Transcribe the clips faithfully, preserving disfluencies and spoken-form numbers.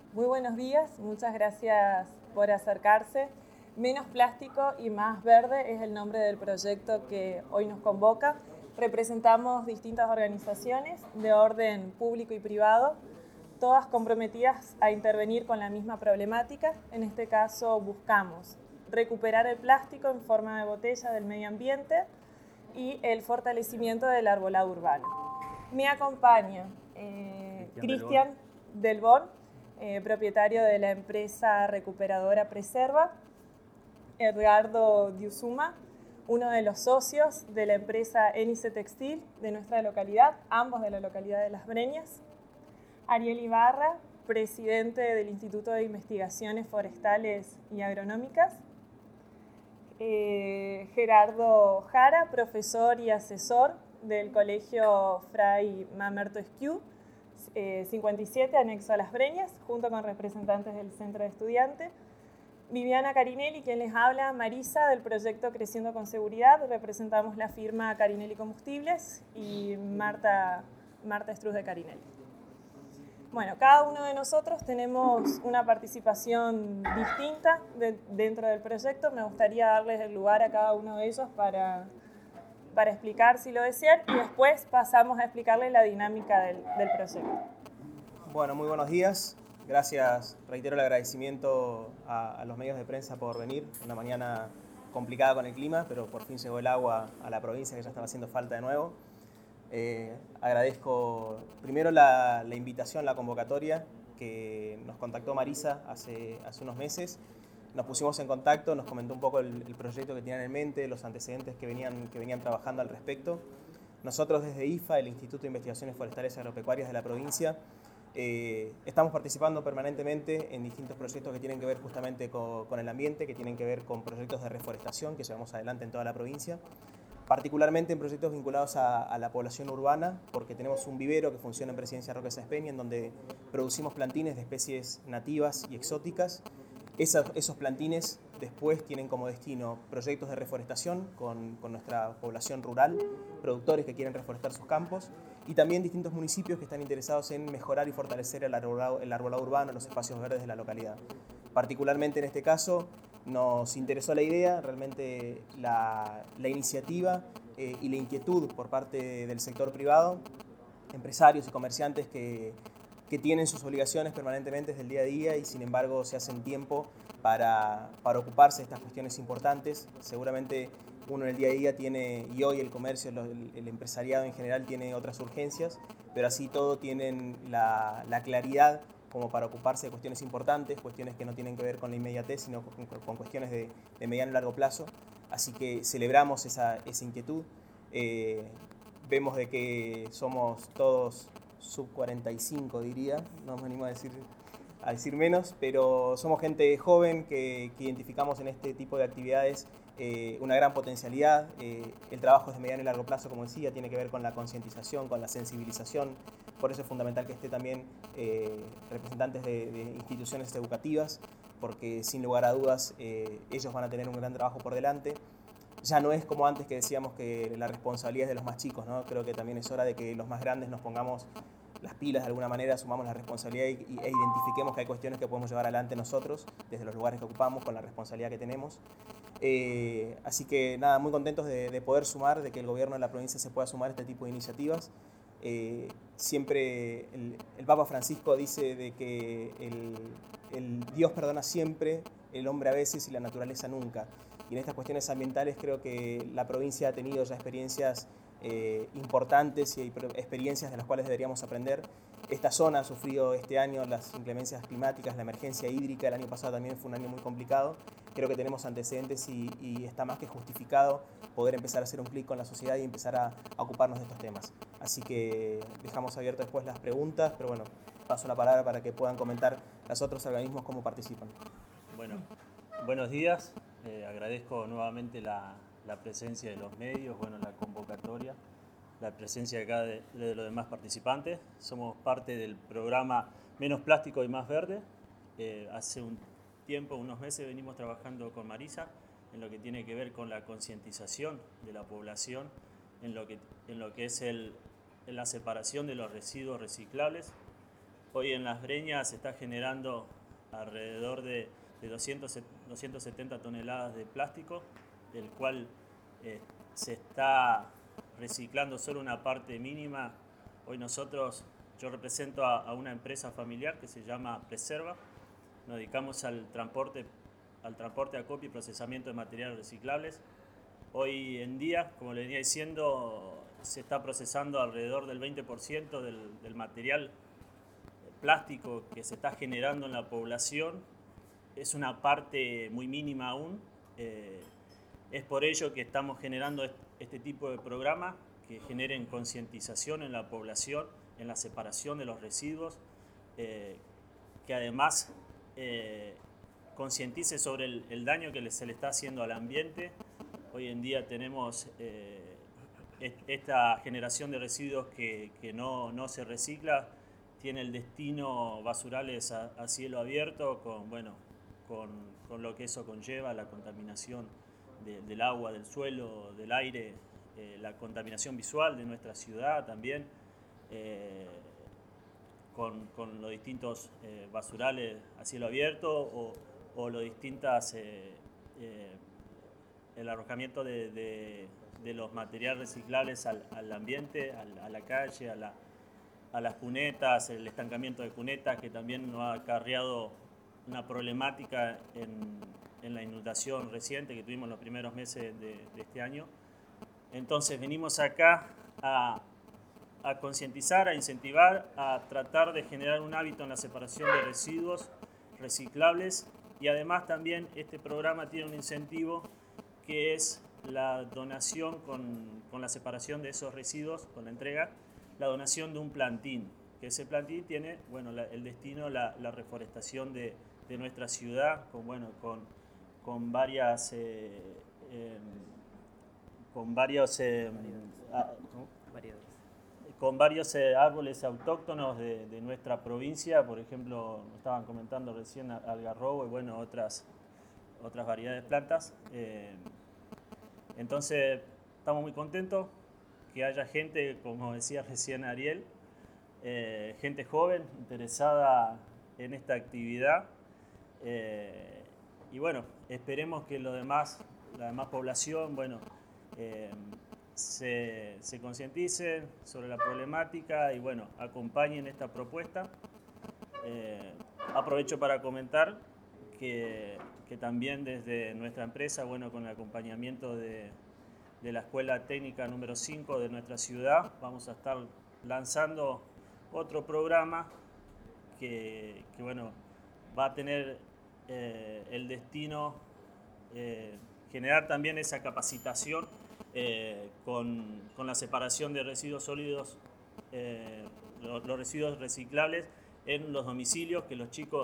Muy buenos días, muchas gracias por acercarse. Menos plástico y más verde es el nombre del proyecto que hoy nos convoca. Representamos distintas organizaciones de orden público y privado, todas comprometidas a intervenir con la misma problemática. En este caso buscamos recuperar el plástico en forma de botella del medio ambiente y el fortalecimiento del arbolado urbano. Me acompaña eh, Cristian Delbón, eh, propietario de la empresa recuperadora Preserva, Edgardo Diusuma, uno de los socios de la empresa Enice Textil de nuestra localidad, ambos de la localidad de Las Breñas, Ariel Ibarra, presidente del Instituto de Investigaciones Forestales y Agronómicas, eh, Gerardo Jara, profesor y asesor del Colegio Fray Mamerto Esquiú, eh, cincuenta y siete, anexo a Las Breñas, junto con representantes del Centro de Estudiantes, Viviana Carinelli, quien les habla, Marisa, del proyecto Creciendo con Seguridad, representamos la firma Carinelli Combustibles, y Marta, Marta Estruz de Carinelli. Bueno, cada uno de nosotros tenemos una participación distinta de, dentro del proyecto. Me gustaría darles el lugar a cada uno de ellos para, para explicar si lo desean, y después pasamos a explicarles la dinámica del, del proyecto. Bueno, muy buenos días. Gracias, reitero el agradecimiento a, a los medios de prensa por venir. Una mañana complicada con el clima, pero por fin llegó el agua a la provincia, que ya estaba haciendo falta de nuevo. Eh, agradezco primero la, la invitación, la convocatoria, que nos contactó Marisa hace, hace unos meses. Nos pusimos en contacto, nos comentó un poco el, el proyecto que tenían en mente, los antecedentes que venían, que venían trabajando al respecto. Nosotros desde I F A, el Instituto de Investigaciones Forestales y Agropecuarias de la provincia, eh, estamos participando permanentemente en distintos proyectos que tienen que ver justamente con, con el ambiente, que tienen que ver con proyectos de reforestación que llevamos adelante en toda la provincia, particularmente en proyectos vinculados a, a la población urbana, porque tenemos un vivero que funciona en Presidencia Roque Sáenz Peña, en donde producimos plantines de especies nativas y exóticas. Esos, esos plantines después tienen como destino proyectos de reforestación con, con nuestra población rural, productores que quieren reforestar sus campos, y también distintos municipios que están interesados en mejorar y fortalecer el arbolado, el arbolado urbano, los espacios verdes de la localidad. Particularmente en este caso nos interesó la idea, realmente la, la iniciativa eh, y la inquietud por parte del sector privado, empresarios y comerciantes que, que tienen sus obligaciones permanentemente desde el día a día y sin embargo se hacen tiempo para, para ocuparse de estas cuestiones importantes. Seguramente uno en el día a día tiene, y hoy el comercio, el, el empresariado en general tiene otras urgencias, pero así todo tienen la, la claridad como para ocuparse de cuestiones importantes, cuestiones que no tienen que ver con la inmediatez, sino con, con cuestiones de, de mediano y largo plazo. Así que celebramos esa, esa inquietud. Eh, vemos de que somos todos sub cuarenta y cinco, diría, no me animo a decir, a decir menos, pero somos gente joven que, que identificamos en este tipo de actividades eh, una gran potencialidad. Eh, el trabajo es de mediano y largo plazo, como decía, tiene que ver con la concientización, con la sensibilización. Por eso es fundamental que esté también eh, representantes de, de instituciones educativas, porque sin lugar a dudas eh, ellos van a tener un gran trabajo por delante. Ya no es como antes que decíamos que la responsabilidad es de los más chicos, ¿no? Creo que también es hora de que los más grandes nos pongamos las pilas de alguna manera, asumamos la responsabilidad y, y, e identifiquemos que hay cuestiones que podemos llevar adelante nosotros, desde los lugares que ocupamos, con la responsabilidad que tenemos. Eh, así que nada, muy contentos de, de poder sumar, de que el gobierno de la provincia se pueda sumar a este tipo de iniciativas. Eh, siempre el, el Papa Francisco dice de que el, el Dios perdona siempre, el hombre a veces y la naturaleza nunca. Y en estas cuestiones ambientales creo que la provincia ha tenido ya experiencias eh, importantes y experiencias de las cuales deberíamos aprender. Esta zona ha sufrido este año las inclemencias climáticas, la emergencia hídrica, el año pasado también fue un año muy complicado. Creo que tenemos antecedentes y, y está más que justificado poder empezar a hacer un clic con la sociedad y empezar a, a ocuparnos de estos temas. Así que dejamos abiertas después las preguntas, pero bueno, paso la palabra para que puedan comentar los otros organismos cómo participan. Bueno, buenos días. Eh, agradezco nuevamente la, la presencia de los medios, bueno, la convocatoria, la presencia acá de, de los demás participantes. Somos parte del programa Menos Plástico y Más Verde. Eh, hace un tiempo, unos meses, venimos trabajando con Marisa en lo que tiene que ver con la concientización de la población, en lo que, en lo que es el, en la separación de los residuos reciclables. hoy en Las Breñas se está generando alrededor de, de doscientas, doscientas setenta toneladas de plástico, del cual eh, se está reciclando solo una parte mínima. Hoy nosotros, yo represento a, a una empresa familiar que se llama Preserva. Nos dedicamos al transporte, al transporte, acopio y procesamiento de materiales reciclables. Hoy en día, como le venía diciendo, se está procesando alrededor del veinte por ciento del, del material plástico que se está generando en la población. Es una parte muy mínima aún. Eh, es por ello que estamos generando este tipo de programas que generen concientización en la población, en la separación de los residuos, eh, que además eh, concientice sobre el, el daño que se le está haciendo al ambiente. Hoy en día tenemos eh, esta generación de residuos que, que no, no se recicla, tiene el destino basurales a, a cielo abierto, con, bueno, con, con lo que eso conlleva, la contaminación de, del agua, del suelo, del aire, eh, la contaminación visual de nuestra ciudad también, eh, con, con los distintos eh, basurales a cielo abierto o, o los distintas, eh, eh, el arrojamiento de, de, de los materiales reciclables al, al ambiente, al, a la calle, a, la, a las cunetas, el estancamiento de cunetas, que también nos ha acarreado una problemática en, en la inundación reciente que tuvimos en los primeros meses de, de este año. Entonces venimos acá a, a concientizar, a incentivar, a tratar de generar un hábito en la separación de residuos reciclables, y además también este programa tiene un incentivo que es la donación con, con la separación de esos residuos, con la entrega, la donación de un plantín, que ese plantín tiene, bueno, la, el destino, la, la reforestación de, de nuestra ciudad, con, bueno, con, con varias, eh, eh, con varios, eh, a, con varios eh, árboles autóctonos de, de nuestra provincia. Por ejemplo, estaban comentando recién algarrobo y bueno, otras, otras variedades de plantas. Eh, entonces, estamos muy contentos que haya gente, como decía recién Ariel, eh, gente joven interesada en esta actividad. Eh, y bueno, esperemos que lo demás, la demás población, bueno, eh, se, se concienticen sobre la problemática y bueno, acompañen esta propuesta. Eh, aprovecho para comentar que, que también desde nuestra empresa, bueno, con el acompañamiento de, de la Escuela Técnica número cinco de nuestra ciudad, vamos a estar lanzando otro programa que, que bueno, va a tener eh, el destino eh, generar también esa capacitación eh, con, con la separación de residuos sólidos, eh, los, los residuos reciclables en los domicilios, que los chicos,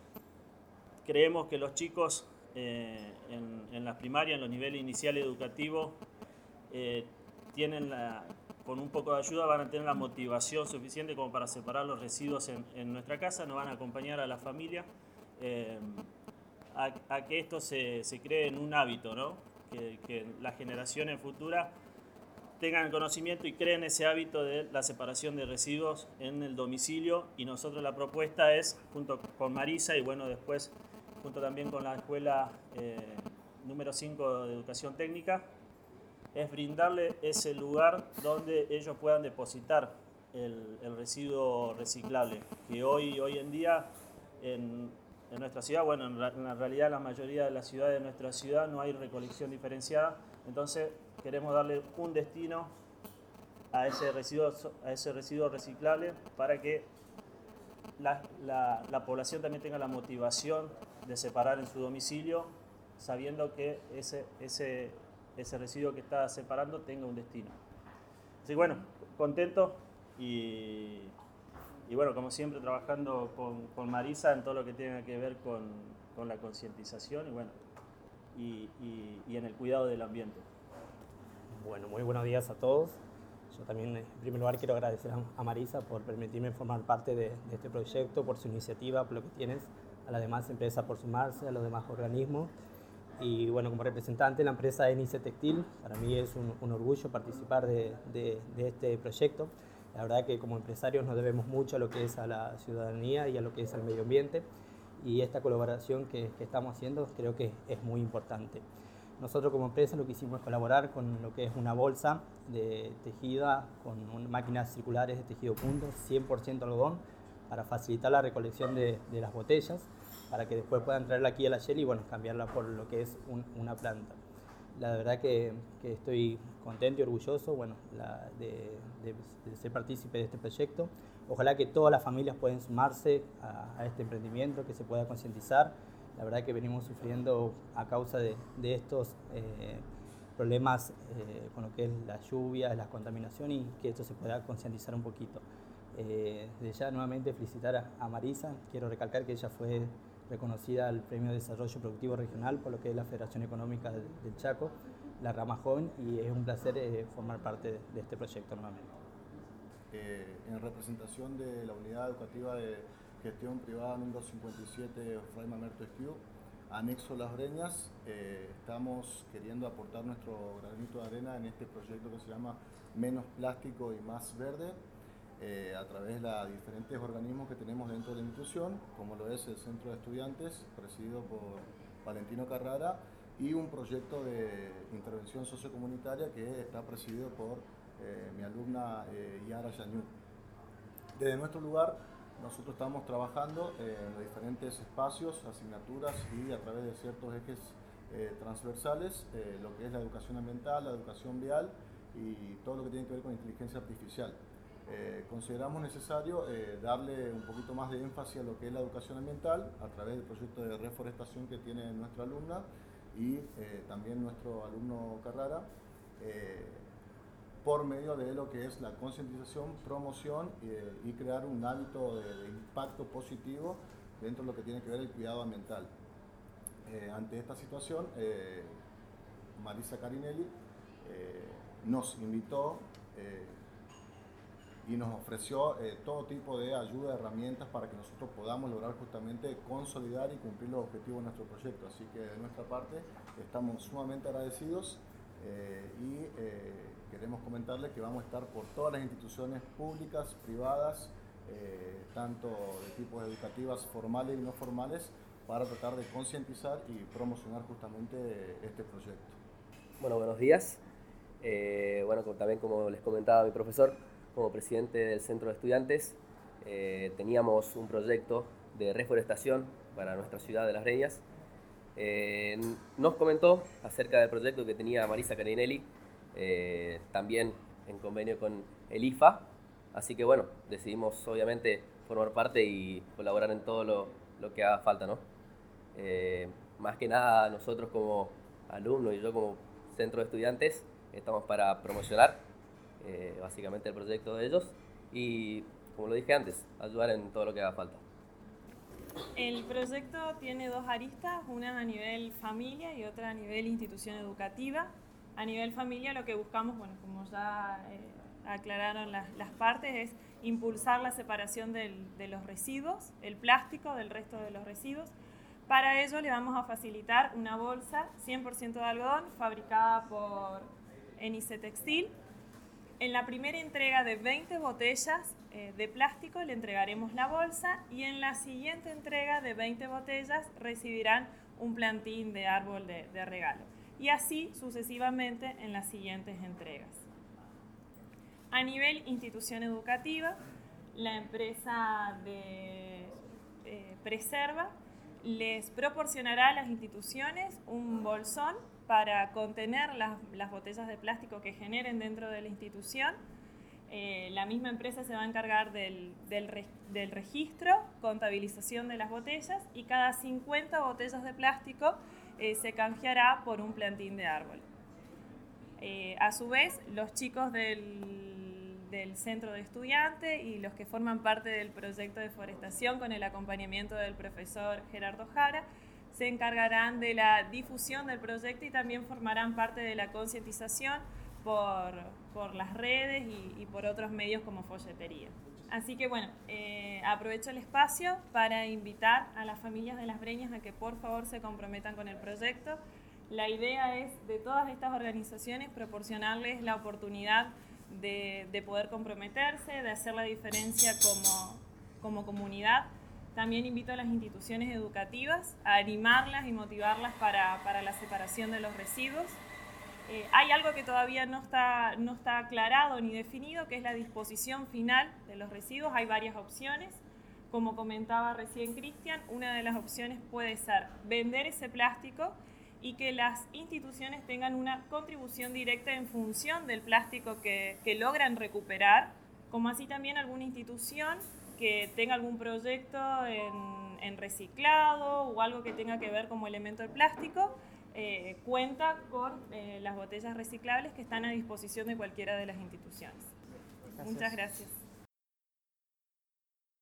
creemos que los chicos eh, en, en las primarias, en los niveles iniciales educativos, eh, tienen la, con un poco de ayuda van a tener la motivación suficiente como para separar los residuos en, en nuestra casa, nos van a acompañar a la familia eh, a, a que esto se, se cree en un hábito, ¿no? Que, que las generaciones futuras tengan conocimiento y creen ese hábito de la separación de residuos en el domicilio. Y nosotros la propuesta es, junto con Marisa y bueno, después junto también con la escuela eh, número cinco de Educación Técnica, es brindarle ese lugar donde ellos puedan depositar el, el residuo reciclable, que hoy, hoy en día en, en nuestra ciudad, bueno, en, en la realidad la mayoría de las ciudades de nuestra ciudad no hay recolección diferenciada, entonces queremos darle un destino a ese residuo, a ese residuo reciclable para que la, la, la población también tenga la motivación de separar en su domicilio, sabiendo que ese, ese, ese residuo que está separando tenga un destino. Así que bueno, contento y, y bueno, como siempre trabajando con, con Marisa en todo lo que tenga que ver con, con la concientización y bueno, y, y, y en el cuidado del ambiente. Bueno, muy buenos días a todos. Yo también, en primer lugar, quiero agradecer a Marisa por permitirme formar parte de, de este proyecto, por su iniciativa, por lo que tienes, a las demás empresas por sumarse, a los demás organismos. Y bueno, como representante de la empresa Enice Textil, para mí es un, un orgullo participar de, de, de este proyecto. La verdad que como empresarios nos debemos mucho a lo que es a la ciudadanía y a lo que es al medio ambiente, y esta colaboración que, que estamos haciendo creo que es muy importante. Nosotros como empresa lo que hicimos es colaborar con lo que es una bolsa de tejida con máquinas circulares de tejido punto, cien por ciento algodón, para facilitar la recolección de, de las botellas, para que después puedan traerla aquí a la Shell y bueno, cambiarla por lo que es un, una planta. La verdad que, que estoy contento y orgulloso bueno, la, de, de, de ser partícipe de este proyecto. Ojalá que todas las familias puedan sumarse a, a este emprendimiento, que se pueda concientizar. La verdad que venimos sufriendo a causa de, de estos eh, problemas eh, con lo que es la lluvia, la contaminación, y que esto se pueda concientizar un poquito. Eh, de ya nuevamente felicitar a, a Marisa. Quiero recalcar que ella fue reconocida al Premio de Desarrollo Productivo Regional por lo que es la Federación Económica del, del Chaco, la rama joven, y es un placer eh, formar parte de, de este proyecto nuevamente. Eh, en representación de la Unidad Educativa de Gestión Privada número cincuenta y siete Fray Mamerto Esquiú, anexo Las Breñas, eh, estamos queriendo aportar nuestro granito de arena en este proyecto que se llama Menos Plástico y Más Verde, eh, a través de los diferentes organismos que tenemos dentro de la institución, como lo es el Centro de Estudiantes, presidido por Valentino Carrara, y un proyecto de intervención sociocomunitaria que está presidido por eh, mi alumna eh, Yara Yañú. Desde nuestro lugar, nosotros estamos trabajando eh, en los diferentes espacios, asignaturas y a través de ciertos ejes eh, transversales, eh, lo que es la educación ambiental, la educación vial y todo lo que tiene que ver con inteligencia artificial. Eh, consideramos necesario eh, darle un poquito más de énfasis a lo que es la educación ambiental a través del proyecto de reforestación que tiene nuestra alumna y eh, también nuestro alumno Carrara, eh, por medio de lo que es la concientización, promoción eh, y crear un hábito de, de impacto positivo dentro de lo que tiene que ver el cuidado ambiental. Eh, ante esta situación, eh, Marisa Carinelli eh, nos invitó eh, y nos ofreció eh, todo tipo de ayuda, herramientas para que nosotros podamos lograr justamente consolidar y cumplir los objetivos de nuestro proyecto. Así que de nuestra parte estamos sumamente agradecidos eh, y eh, queremos comentarles que vamos a estar por todas las instituciones públicas, privadas, eh, tanto de tipos educativas formales y no formales, para tratar de concientizar y promocionar justamente este proyecto. Bueno, buenos días. Eh, bueno, también como les comentaba mi profesor, como presidente del Centro de Estudiantes, eh, teníamos un proyecto de reforestación para nuestra ciudad de Las Breñas. Eh, nos comentó acerca del proyecto que tenía Marisa Carinelli, eh, también en convenio con el I F A, así que bueno, decidimos obviamente formar parte y colaborar en todo lo, lo que haga falta, ¿no? Eh, más que nada nosotros como alumnos y yo como Centro de Estudiantes estamos para promocionar eh, básicamente el proyecto de ellos y, como lo dije antes, ayudar en todo lo que haga falta. El proyecto tiene dos aristas, una a nivel familia y otra a nivel institución educativa. A nivel familia lo que buscamos, bueno, como ya eh, aclararon las, las partes, es impulsar la separación del, de los residuos, el plástico del resto de los residuos. Para ello le vamos a facilitar una bolsa cien por ciento de algodón fabricada por Enice Textil. En la primera entrega de veinte botellas eh, de plástico le entregaremos la bolsa y en la siguiente entrega de veinte botellas recibirán un plantín de árbol de, de regalo. Y así sucesivamente en las siguientes entregas. A nivel institución educativa, la empresa de eh, Preserva les proporcionará a las instituciones un bolsón para contener las, las botellas de plástico que generen dentro de la institución. Eh, la misma empresa se va a encargar del, del, re, del registro, contabilización de las botellas y cada cincuenta botellas de plástico eh, se canjeará por un plantín de árbol. Eh, a su vez, los chicos del, del centro de estudiantes y los que forman parte del proyecto de forestación con el acompañamiento del profesor Gerardo Jara se encargarán de la difusión del proyecto y también formarán parte de la concientización por, por las redes y, y por otros medios como folletería. Así que bueno, eh, aprovecho el espacio para invitar a las familias de Las Breñas a que por favor se comprometan con el proyecto. La idea es de todas estas organizaciones proporcionarles la oportunidad de, de poder comprometerse, de hacer la diferencia como, como comunidad. También invito a las instituciones educativas a animarlas y motivarlas para, para la separación de los residuos. Eh, hay algo que todavía no está, no está aclarado ni definido, que es la disposición final de los residuos. Hay varias opciones. Como comentaba recién Cristian, una de las opciones puede ser vender ese plástico y que las instituciones tengan una contribución directa en función del plástico que, que logran recuperar, como así también alguna institución que tenga algún proyecto en, en reciclado o algo que tenga que ver como elemento del plástico, eh, cuenta con eh, las botellas reciclables que están a disposición de cualquiera de las instituciones. Gracias. Muchas gracias.